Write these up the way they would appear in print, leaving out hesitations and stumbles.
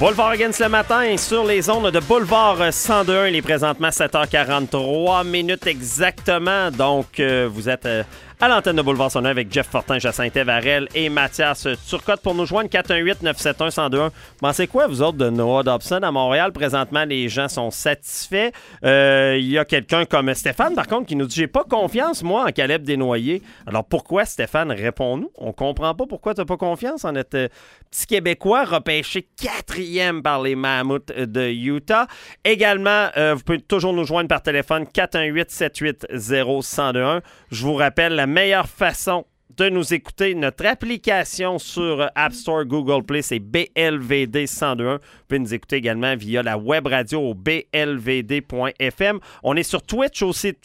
Boulevard Against le matin sur les ondes de Boulevard 102.1. Il est présentement 7h43 minutes exactement. Donc, vous êtes à l'antenne de Boulevard 102 avec Jeff Fortin, Jacinthe Varel et Mathias Turcotte pour nous joindre 418-971-1021. Pensez quoi, vous autres, de Noah Dobson à Montréal? Présentement, les gens sont satisfaits. Il y a quelqu'un comme Stéphane, par contre, qui nous dit « J'ai pas confiance, moi, en Caleb Desnoyers. » Alors, pourquoi, Stéphane? Réponds-nous. On comprend pas pourquoi tu n'as pas confiance en notre petit Québécois repêché 4e par les Mammouths de Utah. Également, vous pouvez toujours nous joindre par téléphone 418-780-1021. Je vous rappelle, la meilleure façon de nous écouter, notre application sur App Store, Google Play, c'est BLVD 1021. Vous pouvez nous écouter également via la web radio au blvd.fm. On est sur Twitch aussi,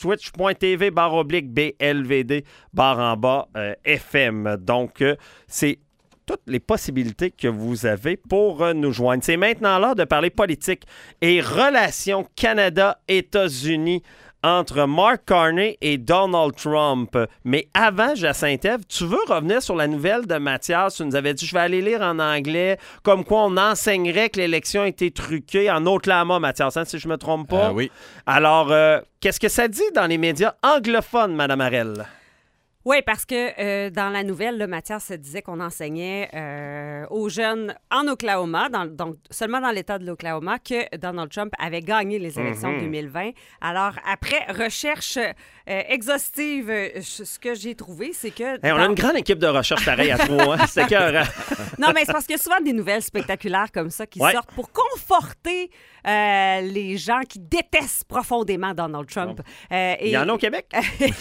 twitch.tv/BLVD_FM. Donc, c'est toutes les possibilités que vous avez pour nous joindre. C'est maintenant l'heure de parler politique et relations Canada-États-Unis entre Mark Carney et Donald Trump. Mais avant, Jacinthe, tu veux revenir sur la nouvelle de Mathias? Tu nous avais dit, je vais aller lire en anglais, comme quoi on enseignerait que l'élection a été truquée en Oklahoma, Mathias, hein, si je ne me trompe pas. Oui. Alors, qu'est-ce que ça dit dans les médias anglophones, Mme Harel? Oui, parce que dans la nouvelle, là, Mathias se disait qu'on enseignait aux jeunes en Oklahoma, donc seulement dans l'État de l'Oklahoma, que Donald Trump avait gagné les élections de 2020. Alors, après recherche exhaustive, ce que j'ai trouvé, c'est que... Hey, on a une grande équipe de recherche pareil à trois. Hein? C'est écœurant. Non, mais c'est parce qu'il y a souvent des nouvelles spectaculaires comme ça qui sortent pour conforter les gens qui détestent profondément Donald Trump. Il y en a au Québec?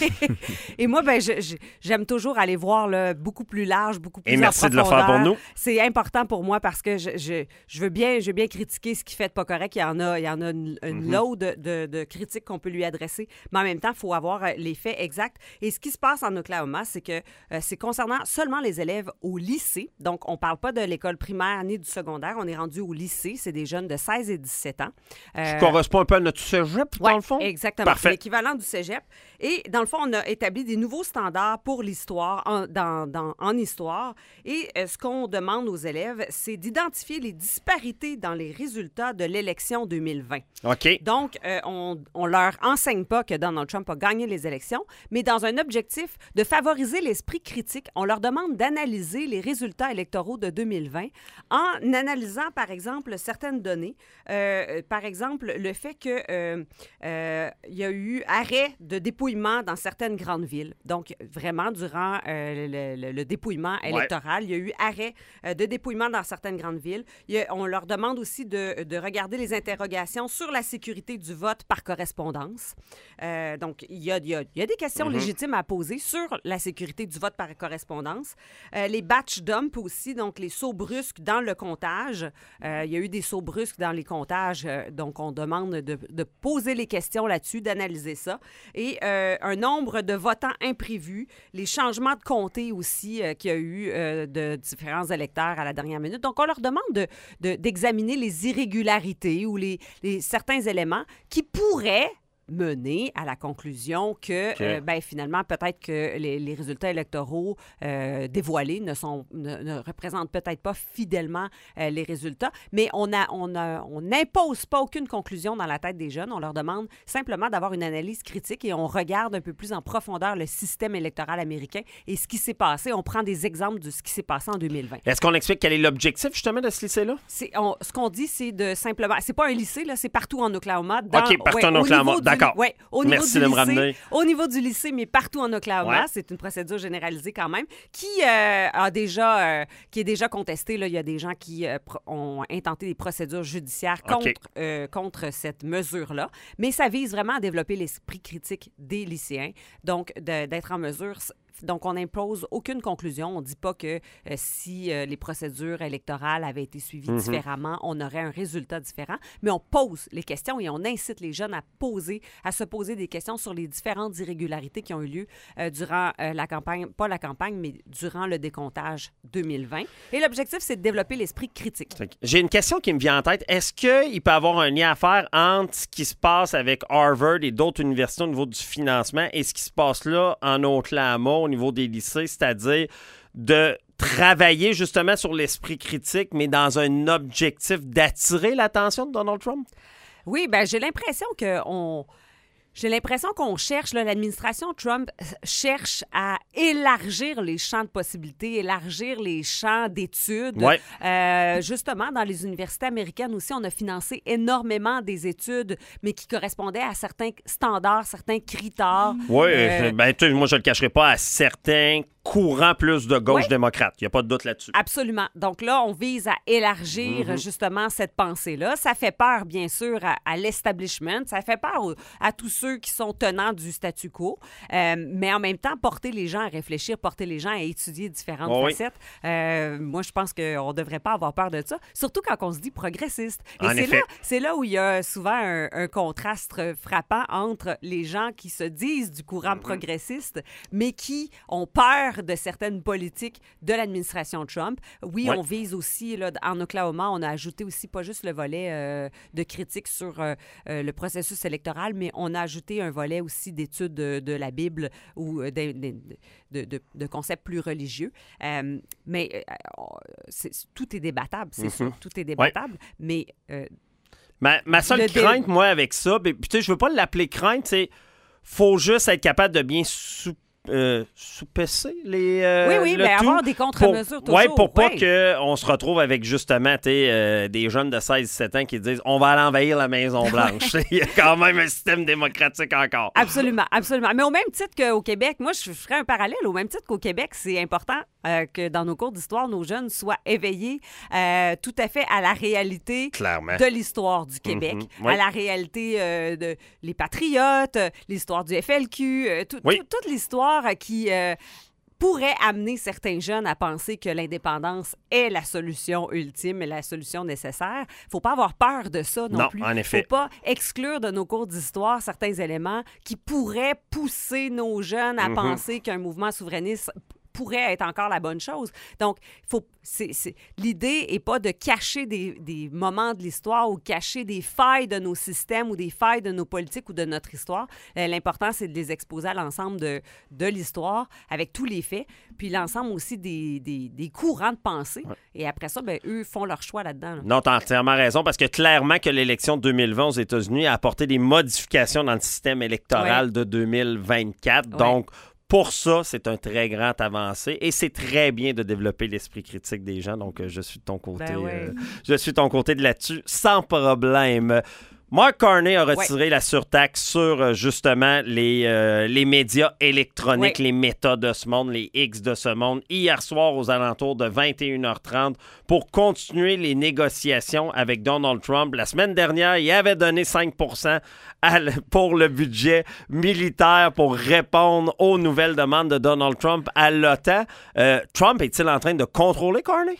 Et moi, ben, j'aime toujours aller voir là, beaucoup plus large, beaucoup plus en profondeur. Et merci de le faire pour nous. C'est important pour moi parce que je veux bien critiquer ce qui fait de pas correct. Il y en a une load de critiques qu'on peut lui adresser. Mais en même temps, il faut avoir les faits exacts. Et ce qui se passe en Oklahoma, c'est que c'est concernant seulement les élèves au lycée. Donc, on ne parle pas de l'école primaire ni du secondaire. On est rendu au lycée. C'est des jeunes de 16 et 17 ans. Ça correspond un peu à notre cégep, dans le fond? Exactement. Parfait. C'est l'équivalent du cégep. Et dans le fond, on a établi des nouveaux standards pour l'histoire, en histoire. Et ce qu'on demande aux élèves, c'est d'identifier les disparités dans les résultats de l'élection 2020. OK. Donc, on leur enseigne pas que Donald Trump a gagné les élections, mais dans un objectif de favoriser l'esprit critique, on leur demande d'analyser les résultats électoraux de 2020 en analysant, par exemple, certaines données. Par exemple, le fait qu'il y a eu arrêt de dépouillement dans certaines grandes villes. Donc, vraiment, durant le dépouillement électoral, il y a eu arrêt de dépouillement dans certaines grandes villes. On leur demande aussi de regarder les interrogations sur la sécurité du vote par correspondance. Donc, il y a des questions légitimes à poser sur la sécurité du vote par correspondance. Les batch dumps aussi, donc les sauts brusques dans le comptage. Il y a eu des sauts brusques dans les comptages, donc on demande de poser les questions là-dessus, d'analyser ça. Et un nombre de votants imprévus, les changements de comté aussi qu'il y a eu de différents électeurs à la dernière minute. Donc, on leur demande d'examiner les irrégularités ou certains éléments qui pourraient mener à la conclusion que, finalement, peut-être que les résultats électoraux dévoilés ne représentent peut-être pas fidèlement les résultats, mais on n'impose pas aucune conclusion dans la tête des jeunes. On leur demande simplement d'avoir une analyse critique et on regarde un peu plus en profondeur le système électoral américain et ce qui s'est passé. On prend des exemples de ce qui s'est passé en 2020. Est-ce qu'on explique quel est l'objectif, justement, de ce lycée-là? Ce qu'on dit, c'est de simplement... C'est pas un lycée, là, c'est partout en Oklahoma. OK, partout en Oklahoma. D'accord. Oui, Merci de me ramener. Au niveau du lycée, mais partout en Oklahoma, c'est une procédure généralisée quand même, qui est déjà contestée. Là. Il y a des gens qui ont intenté des procédures judiciaires contre cette mesure-là. Mais ça vise vraiment à développer l'esprit critique des lycéens, donc d'être en mesure... Donc, on n'impose aucune conclusion. On ne dit pas que si les procédures électorales avaient été suivies différemment, on aurait un résultat différent. Mais on pose les questions et on incite les jeunes à se poser des questions sur les différentes irrégularités qui ont eu lieu durant la campagne, pas la campagne, mais durant le décomptage 2020. Et l'objectif, c'est de développer l'esprit critique. J'ai une question qui me vient en tête. Est-ce qu'il peut y avoir un lien à faire entre ce qui se passe avec Harvard et d'autres universités au niveau du financement et ce qui se passe là en Oklahoma au niveau des lycées, c'est-à-dire de travailler justement sur l'esprit critique, mais dans un objectif d'attirer l'attention de Donald Trump? Oui, bien, j'ai l'impression qu'on cherche, là, l'administration Trump cherche à élargir les champs de possibilités, élargir les champs d'études. Ouais. Justement, dans les universités américaines aussi, on a financé énormément des études, mais qui correspondaient à certains standards, certains critères. Oui, moi, je ne le cacherai pas, à certains courants plus de gauche démocrate. Il n'y a pas de doute là-dessus. Absolument. Donc là, on vise à élargir justement cette pensée-là. Ça fait peur, bien sûr, à l'establishment. Ça fait peur à tous ceux qui sont tenants du statu quo. Mais en même temps, porter les gens à réfléchir, porter les gens à étudier différentes facettes. Moi, je pense qu'on ne devrait pas avoir peur de ça. Surtout quand on se dit progressiste. Et c'est là où il y a souvent un contraste frappant entre les gens qui se disent du courant progressiste, mais qui ont peur de certaines politiques de l'administration Trump. Oui, on vise aussi, là, en Oklahoma, on a ajouté aussi pas juste le volet de critique sur le processus électoral, mais on a ajouté un volet aussi d'études de la Bible ou de concepts plus religieux. Mais tout est débattable, c'est sûr. Tout est débattable, mais... Ma seule crainte, moi, avec ça, puis tu sais, je veux pas l'appeler crainte, c'est faut juste être capable de bien sous-pesser les mais avoir des contre-mesures toujours. Oui, pour pas qu'on se retrouve avec justement des jeunes de 16-17 ans qui disent on va aller envahir la Maison-Blanche. Il y a quand même un système démocratique encore. Absolument, absolument. Mais au même titre qu'au Québec, moi, je ferais un parallèle. Au même titre qu'au Québec, c'est important que dans nos cours d'histoire, nos jeunes soient éveillés tout à fait à la réalité de l'histoire du Québec, à la réalité de les patriotes, l'histoire du FLQ, toute l'histoire qui pourrait amener certains jeunes à penser que l'indépendance est la solution ultime et la solution nécessaire. Il ne faut pas avoir peur de ça non plus. En effet. Il ne faut pas exclure de nos cours d'histoire certains éléments qui pourraient pousser nos jeunes à penser qu'un mouvement souverainiste pourrait être encore la bonne chose. Donc, l'idée n'est pas de cacher des moments de l'histoire ou cacher des failles de nos systèmes ou des failles de nos politiques ou de notre histoire. L'important, c'est de les exposer à l'ensemble de l'histoire avec tous les faits, puis l'ensemble aussi des courants de pensée. Ouais. Et après ça, eux font leur choix là-dedans. Là. Non, tu as entièrement raison, parce que clairement que l'élection de 2020 aux États-Unis a apporté des modifications dans le système électoral de 2024. Donc, pour ça, c'est un très grand avancé et c'est très bien de développer l'esprit critique des gens. Donc, je suis de ton côté. Je suis de ton côté de là-dessus, sans problème. Mark Carney a retiré la surtaxe sur, justement, les médias électroniques, les méta de ce monde, les X de ce monde, hier soir aux alentours de 21h30 pour continuer les négociations avec Donald Trump. La semaine dernière, il avait donné 5% pour le budget militaire pour répondre aux nouvelles demandes de Donald Trump à l'OTAN. Trump est-il en train de contrôler Carney?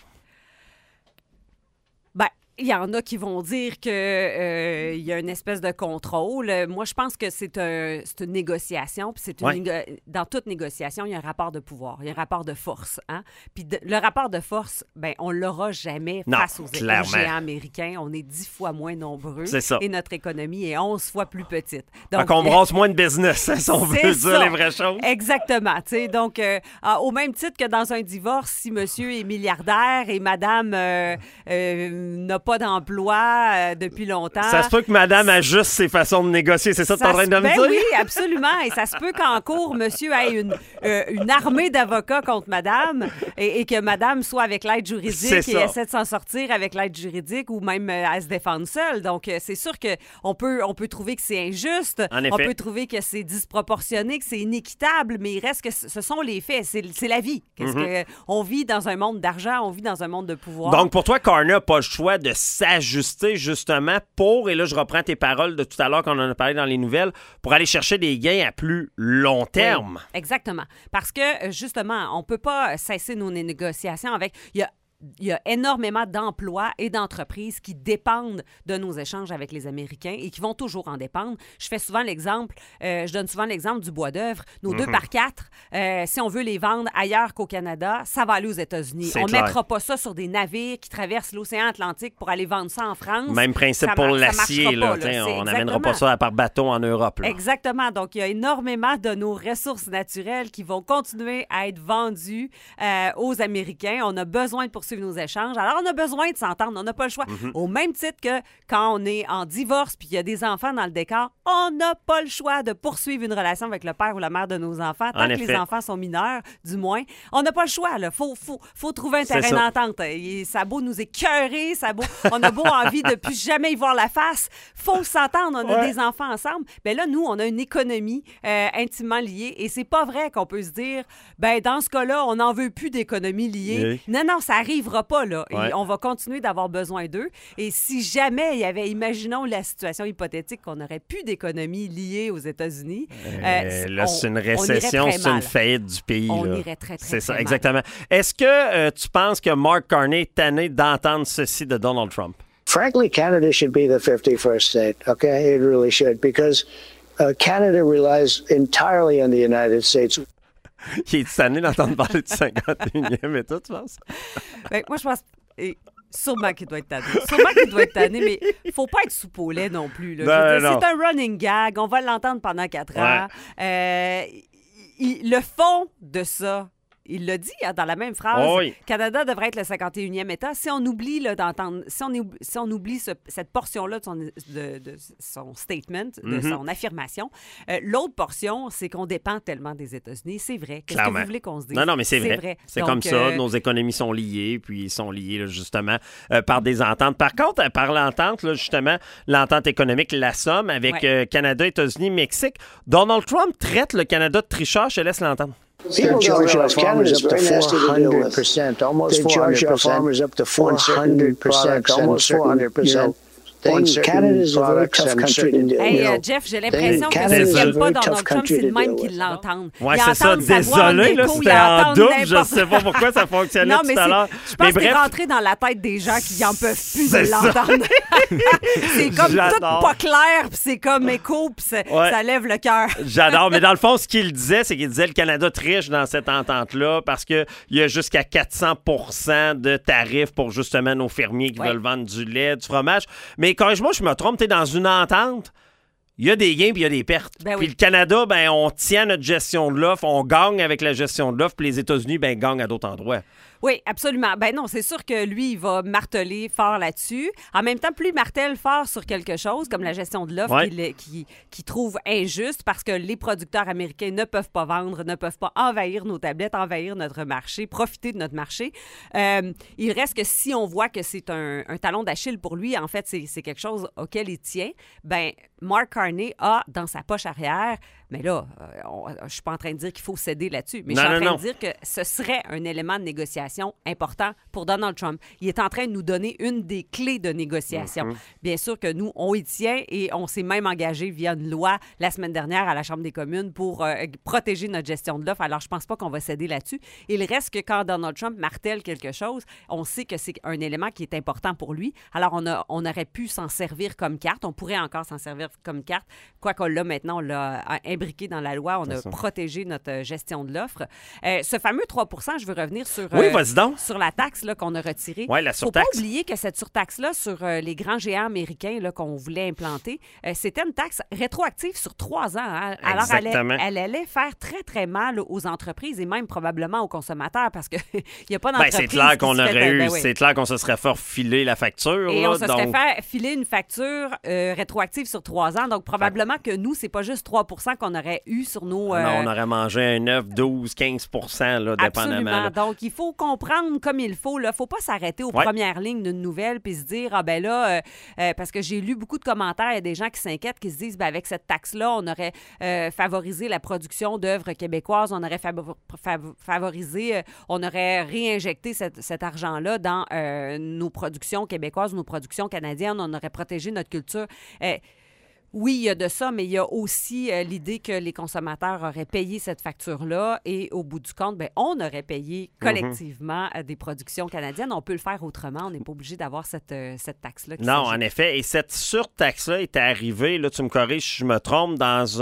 Il y en a qui vont dire qu'il y a une espèce de contrôle. Moi, je pense que c'est une négociation. Puis dans toute négociation, il y a un rapport de pouvoir. Il y a un rapport de force. Hein? Puis le rapport de force, on ne l'aura jamais face aux géants américains. On est 10 fois moins nombreux. C'est ça. Et notre économie est 11 fois plus petite. Donc, on brasse moins de business, si on veut dire les vraies choses. Exactement. Donc, au même titre que dans un divorce, si monsieur est milliardaire et madame n'a pas d'emploi depuis longtemps. Ça se peut que madame ajuste ses façons de négocier, c'est ça que tu es en train de me dire? Oui, absolument. Et ça se peut qu'en cours, monsieur ait une armée d'avocats contre madame et que madame soit avec l'aide juridique et essaie de s'en sortir avec l'aide juridique ou même à se défendre seule. Donc, c'est sûr qu'on peut trouver que c'est injuste, on peut trouver que c'est disproportionné, que c'est inéquitable, mais il reste que ce sont les faits. C'est la vie. On vit dans un monde d'argent, on vit dans un monde de pouvoir. Donc, pour toi, Carney n'a pas le choix de s'ajuster justement pour, et là je reprends tes paroles de tout à l'heure quand on en a parlé dans les nouvelles, pour aller chercher des gains à plus long terme. Oui, exactement. Parce que justement, on ne peut pas cesser nos négociations avec... Il y a il y a énormément d'emplois et d'entreprises qui dépendent de nos échanges avec les Américains et qui vont toujours en dépendre. Je donne souvent l'exemple du bois d'œuvre. Nos 2x4, si on veut les vendre ailleurs qu'au Canada, ça va aller aux États-Unis. On ne mettra pas ça sur des navires qui traversent l'océan Atlantique pour aller vendre ça en France. Même principe pour l'acier. Là, on n'amènera pas ça par bateau en Europe. Là. Exactement. Donc, il y a énormément de nos ressources naturelles qui vont continuer à être vendues aux Américains. On a besoin de poursuivre nos échanges. Alors, on a besoin de s'entendre. On n'a pas le choix. Au même titre que quand on est en divorce puis il y a des enfants dans le décor, on n'a pas le choix de poursuivre une relation avec le père ou la mère de nos enfants. Tant que les enfants sont mineurs, du moins. On n'a pas le choix. Il faut trouver un terrain d'entente. Ça a beau nous écœurer, on a beau envie de plus jamais y voir la face. Faut s'entendre. On a des enfants ensemble. Bien là, nous, on a une économie intimement liée et c'est pas vrai qu'on peut se dire, ben dans ce cas-là, on n'en veut plus d'économie liée. Oui. Non, ça arrivera pas, là. Et on va continuer d'avoir besoin d'eux. Et si jamais il y avait, imaginons la situation hypothétique qu'on n'aurait plus d'économie liée aux États-Unis. Là, c'est une récession, c'est une faillite du pays. On là. irait très c'est ça, mal. Exactement. Est-ce que tu penses que Mark Carney est tanné d'entendre ceci de Donald Trump? Frankly, Canada should be the 51st state, okay? It really should, because Canada relies entirely on the United States. Il est tanné d'entendre parler du 51e État, tu penses? Ben, moi, je pense... Sûrement qu'il doit être tanné. Mais il ne faut pas être sous au lait non plus. Là. C'est un running gag. On va l'entendre pendant 4 ans. Le fond de ça, il l'a dit dans la même phrase, Canada devrait être le 51e État. Si on oublie d'entendre, si on oublie cette portion-là de son statement, de son affirmation, l'autre portion, c'est qu'on dépend tellement des États-Unis. C'est vrai. Qu'est-ce que vous voulez qu'on se dise? Non, mais c'est vrai. C'est donc, comme ça. Nos économies sont liées, puis ils sont liées, là, justement, par des ententes. Par contre, par l'entente, là, justement, l'entente économique, la somme avec Canada, États-Unis, Mexique, Donald Trump traite le Canada de tricheur. Je laisse l'entendre. People charge our farmers up to 400%, almost 400%. They charge our farmers up to 400%, almost 400%. Canada is a very tough country to do. Hey, Jeff, j'ai l'impression que s'ils n'aiment pas Donald Trump, c'est le même qu'ils l'entendent. Oui, c'est ça. Désolé, là, c'était en double. Je ne sais pas pourquoi ça fonctionnait tout à l'heure. Je pense que c'est rentré dans la tête des gens qui n'en peuvent plus de l'entendre. C'est comme tout pas clair, puis c'est comme écho, puis ça lève le cœur. J'adore. Mais dans le fond, ce qu'il disait, c'est qu'il disait que le Canada triche dans cette entente-là parce qu'il y a jusqu'à 400% de tarifs pour justement nos fermiers qui veulent vendre du lait, du fromage. Mais corrige-moi, je me trompe, tu es dans une entente, il y a des gains puis il y a des pertes. Puis le Canada, on tient notre gestion de l'offre, on gagne avec la gestion de l'offre, puis les États-Unis, gagnent à d'autres endroits. Oui, absolument. Ben non, c'est sûr que lui, il va marteler fort là-dessus. En même temps, plus il martèle fort sur quelque chose, comme la gestion de l'offre, qu'il trouve injuste parce que les producteurs américains ne peuvent pas vendre, ne peuvent pas envahir nos tablettes, envahir notre marché, profiter de notre marché. Il reste que si on voit que c'est un talon d'Achille pour lui, en fait, c'est quelque chose auquel il tient, Mark Carney a dans sa poche arrière, mais là, je suis pas en train de dire qu'il faut céder là-dessus, mais je suis en train de dire que ce serait un élément de négociation important pour Donald Trump. Il est en train de nous donner une des clés de négociation. Bien sûr que nous, on y tient et on s'est même engagé via une loi la semaine dernière à la Chambre des communes pour protéger notre gestion de l'offre. Alors, je pense pas qu'on va céder là-dessus. Il reste que quand Donald Trump martèle quelque chose, on sait que c'est un élément qui est important pour lui. Alors, on aurait pu s'en servir comme carte. On pourrait encore s'en servir comme carte. Quoi qu'on l'a maintenant, on l'a imbriqué dans la loi. On a protégé notre gestion de l'offre. Ce fameux 3 %, je veux revenir sur... sur la taxe là, qu'on a retirée. Oui, la surtaxe. Faut pas oublier que cette surtaxe-là sur les grands géants américains là, qu'on voulait implanter, c'était une taxe rétroactive sur 3 ans. Hein? Alors, elle allait faire très, très mal aux entreprises et même probablement aux consommateurs parce qu'il n'y a pas d'entreprise c'est clair qu'on aurait eu... C'est clair qu'on se serait fait refiler la facture. Et là, on se serait fait filer une facture rétroactive sur 3 ans. Donc, probablement que nous, c'est pas juste 3 % qu'on aurait eu sur nos... Non, on aurait mangé un 9, 12, 15 % là, dépendamment. Absolument. Là. Donc, il faut comprendre comme il faut. Il ne faut pas s'arrêter aux premières lignes d'une nouvelle puis se dire, parce que j'ai lu beaucoup de commentaires, il y a des gens qui s'inquiètent, qui se disent, avec cette taxe-là, on aurait favorisé la production d'œuvres québécoises, on aurait favorisé, on aurait réinjecté cet argent-là dans nos productions québécoises, nos productions canadiennes, on aurait protégé notre culture. Oui, il y a de ça, mais il y a aussi l'idée que les consommateurs auraient payé cette facture-là et au bout du compte, on aurait payé collectivement des productions canadiennes. On peut le faire autrement. On n'est pas obligé d'avoir cette taxe-là. Non, en effet. Et cette surtaxe-là est arrivée, là, tu me corriges si je me trompe, dans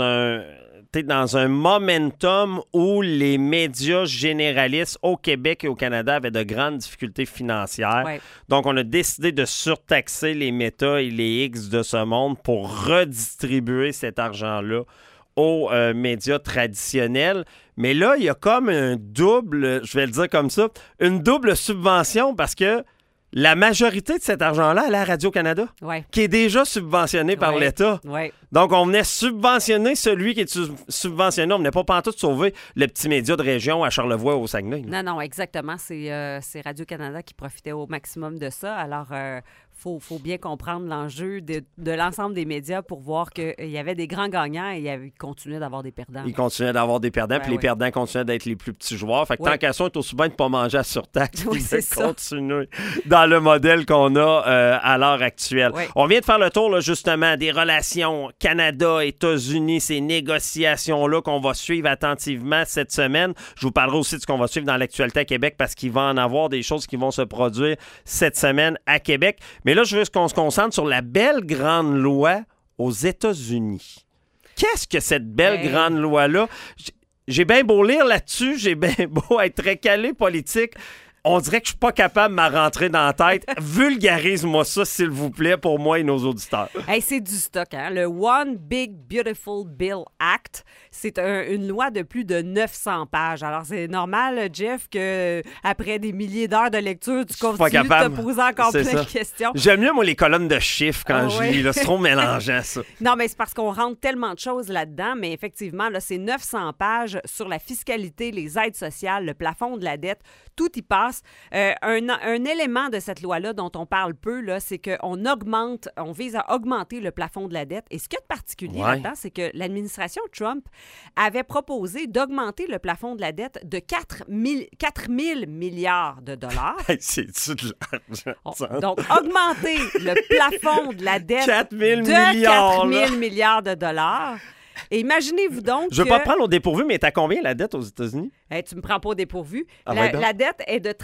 un momentum où les médias généralistes au Québec et au Canada avaient de grandes difficultés financières. Ouais. Donc, on a décidé de surtaxer les Meta et les X de ce monde pour redistribuer cet argent-là aux médias traditionnels. Mais là, il y a comme un double, je vais le dire comme ça, une double subvention parce que la majorité de cet argent-là, elle est à Radio-Canada, qui est déjà subventionné par l'État. Ouais. Donc, on venait subventionner celui qui est subventionné. On venait pas pantoute sauver le petit média de région à Charlevoix ou au Saguenay. Non, exactement. C'est Radio-Canada qui profitait au maximum de ça. Alors, faut bien comprendre l'enjeu de l'ensemble des médias pour voir qu'il y avait des grands gagnants et il continuait d'avoir des perdants. Il continuait d'avoir des perdants, puis les perdants continuaient d'être les plus petits joueurs. Fait que tant qu'à ça, on est aussi bien de ne pas manger à surtaxe et de continuer dans le modèle qu'on a à l'heure actuelle. Oui. On vient de faire le tour, là, justement, des relations Canada-États-Unis, ces négociations-là qu'on va suivre attentivement cette semaine. Je vous parlerai aussi de ce qu'on va suivre dans l'actualité à Québec parce qu'il va en avoir des choses qui vont se produire cette semaine à Québec. Mais là, je veux qu'on se concentre sur la belle grande loi aux États-Unis. Qu'est-ce que cette belle grande loi-là? J'ai bien beau lire là-dessus, j'ai bien beau être très calé politique. On dirait que je suis pas capable de m'en rentrer dans la tête. Vulgarise-moi ça, s'il vous plaît, pour moi et nos auditeurs. Hey, c'est du stock, hein? Le One Big Beautiful Bill Act, c'est une loi de plus de 900 pages. Alors, c'est normal, Jeff, qu'après des milliers d'heures de lecture, tu continues de te poser encore plein de questions. J'aime mieux, moi, les colonnes de chiffres quand je lis. Là, c'est trop mélangeant, ça. Non, mais c'est parce qu'on rentre tellement de choses là-dedans. Mais effectivement, là, c'est 900 pages sur la fiscalité, les aides sociales, le plafond de la dette. Tout y passe. Un élément de cette loi-là dont on parle peu, là, c'est qu'on vise à augmenter le plafond de la dette. Et ce qu'il y a de particulier là-dedans, c'est que l'administration Trump avait proposé d'augmenter le plafond de la dette de 4 000 milliards de dollars. C'est-tu de l'argent? Donc, augmenter le plafond de la dette 4 000 de 4 000 milliards de dollars. Et imaginez-vous donc Je veux pas te prendre au dépourvu, mais t'as combien la dette aux États-Unis? Tu me prends pas au dépourvu. Ah, la dette est de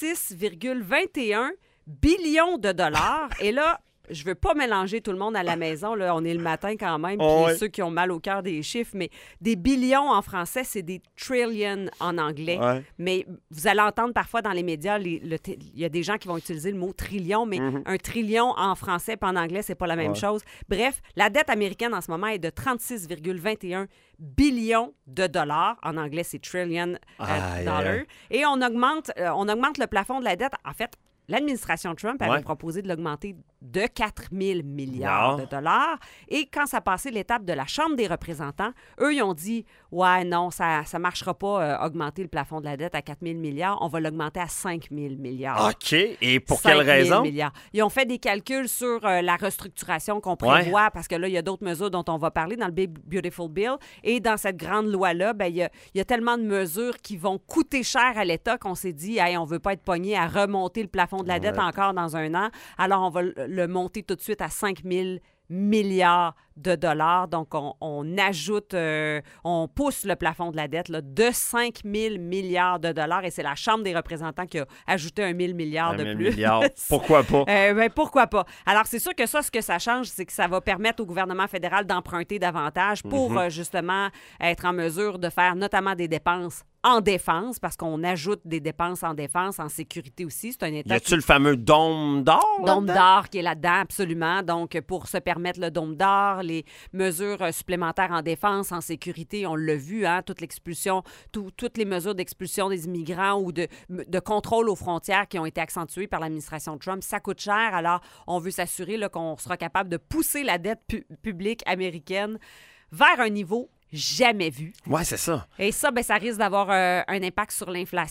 36,21 billions de dollars. Et là, je veux pas mélanger tout le monde à la maison. Là, on est le matin quand même. Puis ceux qui ont mal au cœur des chiffres, mais des billions en français, c'est des trillions en anglais. Ouais. Mais vous allez entendre parfois dans les médias, il y a des gens qui vont utiliser le mot trillion, mais un trillion en français et en anglais, c'est pas la même chose. Bref, la dette américaine en ce moment est de 36,21 billions de dollars. En anglais, c'est trillion dollars. Et on augmente le plafond de la dette. En fait, l'administration Trump avait proposé de l'augmenter de 4 000 milliards de dollars. Et quand ça passait l'étape de la Chambre des représentants, eux, ils ont dit « Ouais, non, ça ne marchera pas augmenter le plafond de la dette à 4 000 milliards. On va l'augmenter à 5 000 milliards. » OK. Et pour quelle raison? Milliards. Ils ont fait des calculs sur la restructuration qu'on prévoit parce que là, il y a d'autres mesures dont on va parler dans le Big Beautiful Bill. Et dans cette grande loi-là, il y a tellement de mesures qui vont coûter cher à l'État qu'on s'est dit hey, « On ne veut pas être pogné à remonter le plafond de la dette encore dans un an. Alors, on va le monter tout de suite à 5 000 milliards de dollars. Donc, on ajoute, on pousse le plafond de la dette là, de 5 000 milliards de dollars et c'est la Chambre des représentants qui a ajouté 1 000 milliards de plus. Milliards. Pourquoi pas? Pourquoi pas? Alors, c'est sûr que ça, ce que ça change, c'est que ça va permettre au gouvernement fédéral d'emprunter davantage pour justement être en mesure de faire notamment des dépenses en défense, parce qu'on ajoute des dépenses en défense, en sécurité aussi. C'est un État. Y a-tu le fameux dôme d'or? Dôme d'or qui est là-dedans, absolument. Donc, pour se permettre le dôme d'or, les mesures supplémentaires en défense, en sécurité, on l'a vu, hein, toute l'expulsion, toutes les mesures d'expulsion des immigrants ou de contrôle aux frontières qui ont été accentuées par l'administration Trump, ça coûte cher. Alors, on veut s'assurer là, qu'on sera capable de pousser la dette publique américaine vers un niveau jamais vu. Oui, c'est ça. Et ça, ça risque d'avoir un impact sur l'inflation.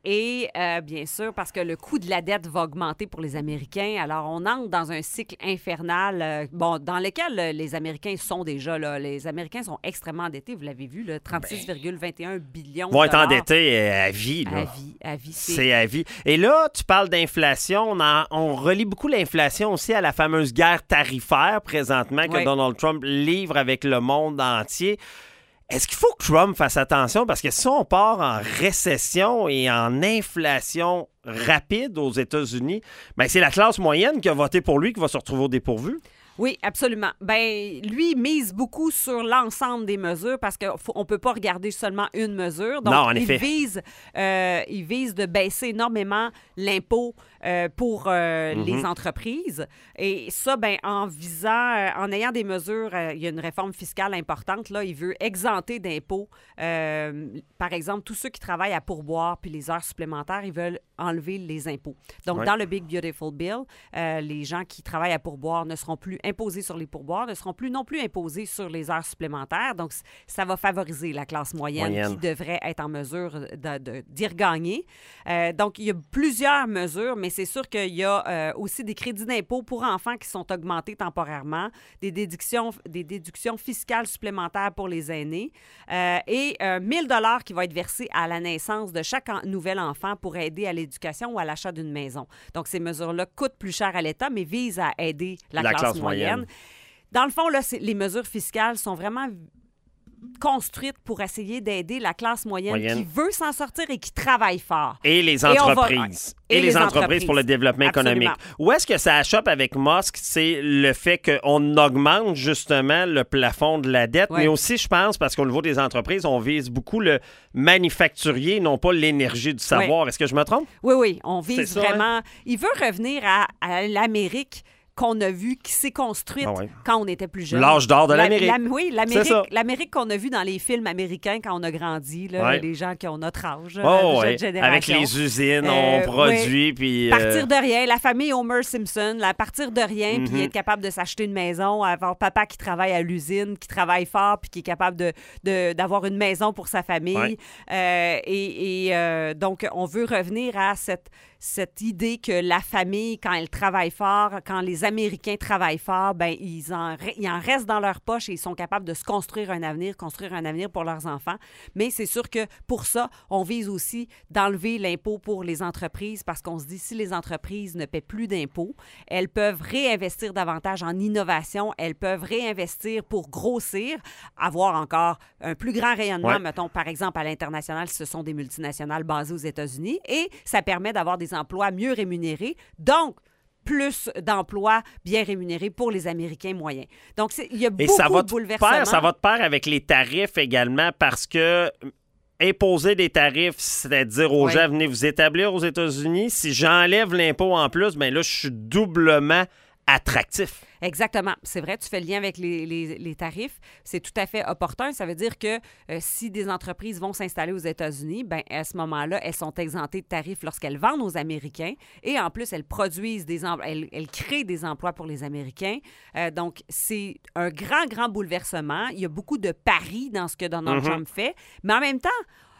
Et bien sûr, parce que le coût de la dette va augmenter pour les Américains. Alors, on entre dans un cycle infernal, dans lequel les Américains sont déjà. Là, les Américains sont extrêmement endettés, vous l'avez vu, 36,21 billions de dollars. Vont être endettés à vie. Là. À vie. C'est à vie. Et là, tu parles d'inflation. On relie beaucoup l'inflation aussi à la fameuse guerre tarifaire présentement que Donald Trump livre avec le monde entier. Est-ce qu'il faut que Trump fasse attention? Parce que si on part en récession et en inflation rapide aux États-Unis, bien, c'est la classe moyenne qui a voté pour lui qui va se retrouver au dépourvu. Oui, absolument. Ben, lui, il mise beaucoup sur l'ensemble des mesures parce qu'on ne peut pas regarder seulement une mesure. Donc, non, en effet. Il vise de baisser énormément l'impôt pour les entreprises. Et ça, ben, en ayant des mesures, il y a une réforme fiscale importante. Là, il veut exempter d'impôts. Par exemple, tous ceux qui travaillent à pourboire puis les heures supplémentaires, ils veulent enlever les impôts. Donc, dans le Big Beautiful Bill, les gens qui travaillent à pourboire ne seront plus imposés sur les pourboires, ne seront plus non plus imposés sur les heures supplémentaires. Donc, ça va favoriser la classe moyenne. Qui devrait être en mesure d'y regagner. Donc, il y a plusieurs mesures, mais c'est sûr qu'il y a aussi des crédits d'impôt pour enfants qui sont augmentés temporairement, des déductions fiscales supplémentaires pour les aînés et 1 000 $ qui va être versé à la naissance de chaque nouvel enfant pour aider à l'éducation ou à l'achat d'une maison. Donc, ces mesures-là coûtent plus cher à l'État, mais visent à aider la classe moyenne. Dans le fond, là, les mesures fiscales sont vraiment construites pour essayer d'aider la classe moyenne qui veut s'en sortir et qui travaille fort. Et les entreprises. Et les entreprises pour le développement économique. Où est-ce que ça achoppe avec Musk? C'est le fait qu'on augmente justement le plafond de la dette, mais aussi, je pense, parce qu'au niveau des entreprises, on vise beaucoup le manufacturier, non pas l'énergie du savoir. Est-ce que je me trompe? Oui. On vise vraiment... Il veut revenir à l'Amérique qu'on a vu, qui s'est construite quand on était plus jeune. L'âge d'or de l'Amérique. Oui, l'Amérique qu'on a vue dans les films américains quand on a grandi, les gens qui ont notre âge, cette génération. Avec les usines, on produit. Puis, partir de rien, la famille Homer Simpson, partir de rien, puis être capable de s'acheter une maison, avoir papa qui travaille à l'usine, qui travaille fort, puis qui est capable d'avoir une maison pour sa famille. Donc, on veut revenir à cette idée que la famille, quand elle travaille fort, quand les Américains travaillent fort, ben ils en restent dans leur poche et ils sont capables de se construire un avenir pour leurs enfants. Mais c'est sûr que pour ça, on vise aussi d'enlever l'impôt pour les entreprises parce qu'on se dit, si les entreprises ne paient plus d'impôts, elles peuvent réinvestir davantage en innovation, elles peuvent réinvestir pour grossir, avoir encore un plus grand rayonnement, mettons, par exemple, à l'international, si ce sont des multinationales basées aux États-Unis, et ça permet d'avoir des emplois mieux rémunérés, donc plus d'emplois bien rémunérés pour les Américains moyens. Donc, il y a beaucoup de bouleversements. Ça va de pair avec les tarifs également parce que imposer des tarifs, c'est dire aux gens, venez vous établir aux États-Unis. Si j'enlève l'impôt en plus, bien là, je suis doublement attractif. Exactement. C'est vrai, tu fais le lien avec les tarifs. C'est tout à fait opportun. Ça veut dire que si des entreprises vont s'installer aux États-Unis, ben à ce moment-là, elles sont exemptées de tarifs lorsqu'elles vendent aux Américains et en plus, elles produisent elles créent des emplois pour les Américains. Donc, c'est un grand bouleversement. Il y a beaucoup de paris dans ce que Donald Trump fait. Mais en même temps,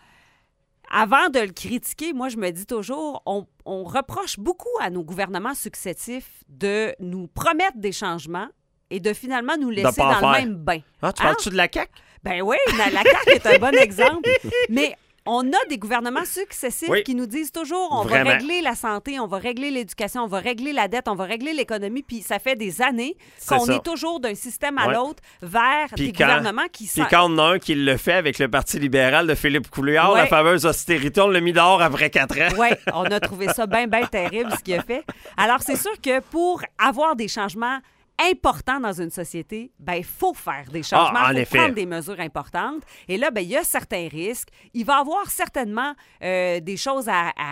avant de le critiquer, moi, je me dis toujours, on reproche beaucoup à nos gouvernements successifs de nous promettre des changements et de finalement nous laisser dans le même bain. Ah, tu parles-tu de la CAQ? Ben oui, la CAQ est un bon exemple. Mais on a des gouvernements successifs qui nous disent toujours on va régler la santé, on va régler l'éducation, on va régler la dette, on va régler l'économie. Puis ça fait des années qu'on est toujours d'un système à l'autre vers des gouvernements qui sont... Puis quand on a un qui le fait avec le Parti libéral de Philippe Couillard, la fameuse austérité, on l'a mis dehors après 4 ans. Oui, on a trouvé ça bien terrible ce qu'il a fait. Alors c'est sûr que pour avoir des changements important dans une société, ben il faut faire des changements, il faut prendre des mesures importantes. Et là, ben il y a certains risques. Il va y avoir certainement des choses à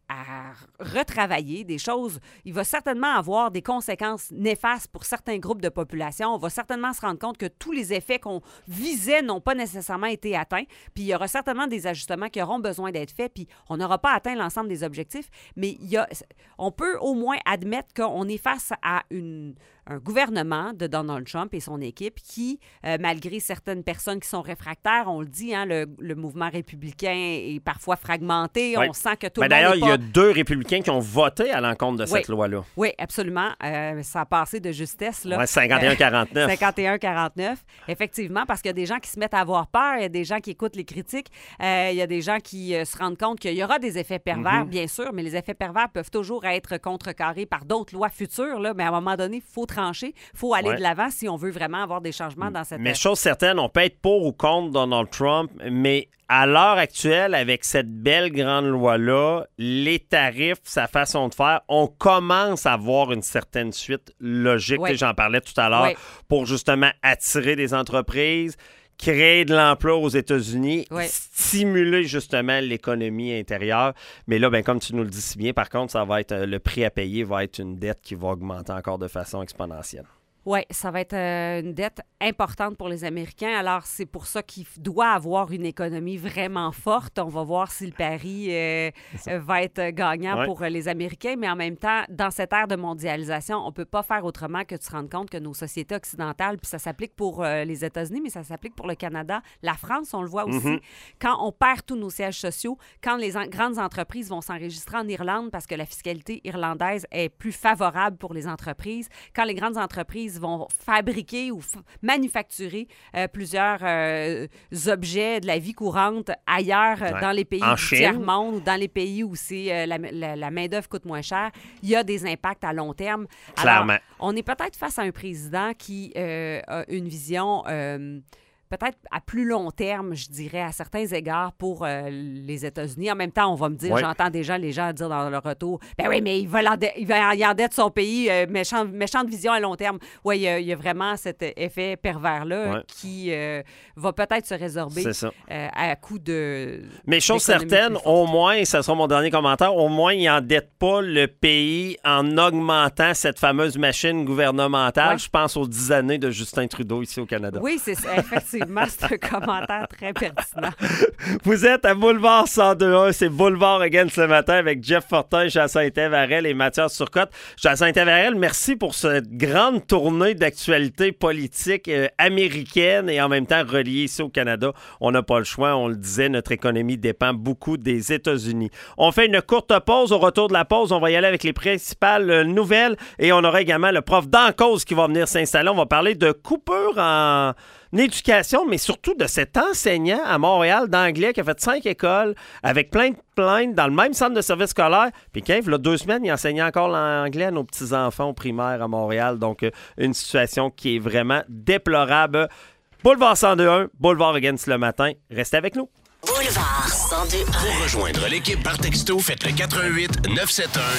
retravailler des choses. Il va certainement avoir des conséquences néfastes pour certains groupes de population. On va certainement se rendre compte que tous les effets qu'on visait n'ont pas nécessairement été atteints. Puis il y aura certainement des ajustements qui auront besoin d'être faits. Puis on n'aura pas atteint l'ensemble des objectifs. Mais on peut au moins admettre qu'on est face à un gouvernement de Donald Trump et son équipe qui, malgré certaines personnes qui sont réfractaires, on le dit, hein, le mouvement républicain est parfois fragmenté. Oui. On sent que tout le monde d'ailleurs, il y a 2 républicains qui ont voté à l'encontre de cette loi-là. Oui, absolument. Ça a passé de justesse. Là. 51-49. 51-49. Effectivement, parce qu'il y a des gens qui se mettent à avoir peur, il y a des gens qui écoutent les critiques, il y a des gens qui se rendent compte qu'il y aura des effets pervers, bien sûr, mais les effets pervers peuvent toujours être contrecarrés par d'autres lois futures, là, mais à un moment donné, il faut trancher, il faut aller de l'avant si on veut vraiment avoir des changements dans cette... Mais chose certaine, on peut être pour ou contre Donald Trump, mais à l'heure actuelle, avec cette belle grande loi-là, les tarifs, sa façon de faire, on commence à voir une certaine suite logique. Oui. J'en parlais tout à l'heure, pour justement attirer des entreprises, créer de l'emploi aux États-Unis, stimuler justement l'économie intérieure. Mais là, comme tu nous le dis si bien, par contre, ça va être le prix à payer va être une dette qui va augmenter encore de façon exponentielle. Oui, ça va être une dette importante pour les Américains. Alors, c'est pour ça qu'il doit avoir une économie vraiment forte. On va voir si le pari va être gagnant pour les Américains. Mais en même temps, dans cette ère de mondialisation, on ne peut pas faire autrement que de se rendre compte que nos sociétés occidentales, puis ça s'applique pour les États-Unis, mais ça s'applique pour le Canada, la France, on le voit aussi. Quand on perd tous nos sièges sociaux, quand les grandes entreprises vont s'enregistrer en Irlande parce que la fiscalité irlandaise est plus favorable pour les entreprises, quand les grandes entreprises vont fabriquer ou manufacturer plusieurs objets de la vie courante ailleurs dans les pays du tiers-monde ou dans les pays où la main-d'œuvre coûte moins cher, il y a des impacts à long terme. Clairement. Alors, on est peut-être face à un président qui a une vision... peut-être à plus long terme, je dirais, à certains égards pour les États-Unis. En même temps, on va me dire, j'entends déjà les gens dire dans leur retour, ben oui, mais il endette son pays, méchante vision à long terme. Oui, il y a vraiment cet effet pervers-là qui va peut-être se résorber à coup de... Mais chose certaine, au moins, et ce sera mon dernier commentaire, au moins, il n'endette pas le pays en augmentant cette fameuse machine gouvernementale. Je pense aux 10 années de Justin Trudeau ici au Canada. Oui, c'est effectivement. C'est un commentaire très pertinent. Vous êtes à Boulevard 102.1, c'est Boulevard Again ce matin avec Jeff Fortin, Jacinthe-Varel et Mathias Turcotte. Jacinthe-Varel, merci pour cette grande tournée d'actualité politique américaine et en même temps reliée ici au Canada. On n'a pas le choix, on le disait, notre économie dépend beaucoup des États-Unis. On fait une courte pause. Au retour de la pause, on va y aller avec les principales nouvelles et on aura également le prof d'en-cause qui va venir s'installer. On va parler de coupure en éducation, mais surtout de cet enseignant à Montréal d'anglais qui a fait 5 écoles avec plein de plaintes dans le même centre de service scolaire. Puis il y a 2 semaines, il enseignait encore l'anglais à nos petits-enfants au primaire à Montréal. Donc, une situation qui est vraiment déplorable. Boulevard 102.1, Boulevard Again le matin. Restez avec nous. Boulevard 102.1. Pour rejoindre l'équipe par texto, faites le 88 971